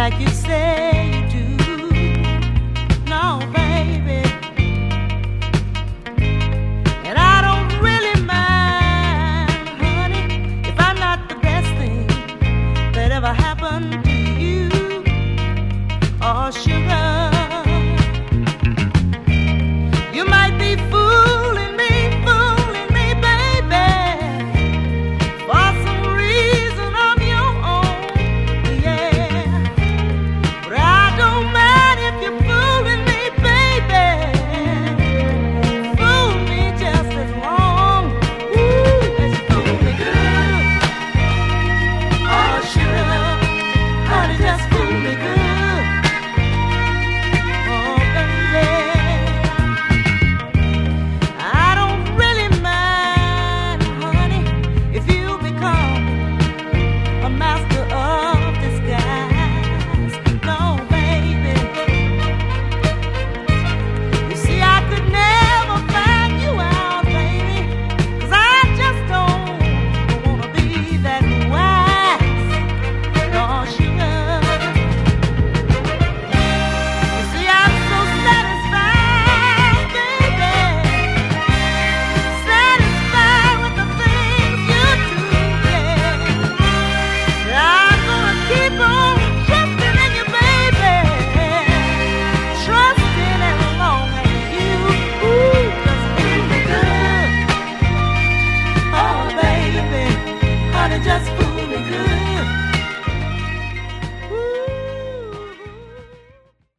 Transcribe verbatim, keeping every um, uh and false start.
like you say you do. No, baby. And I don't really mind, honey, if I'm not the best thing that ever happened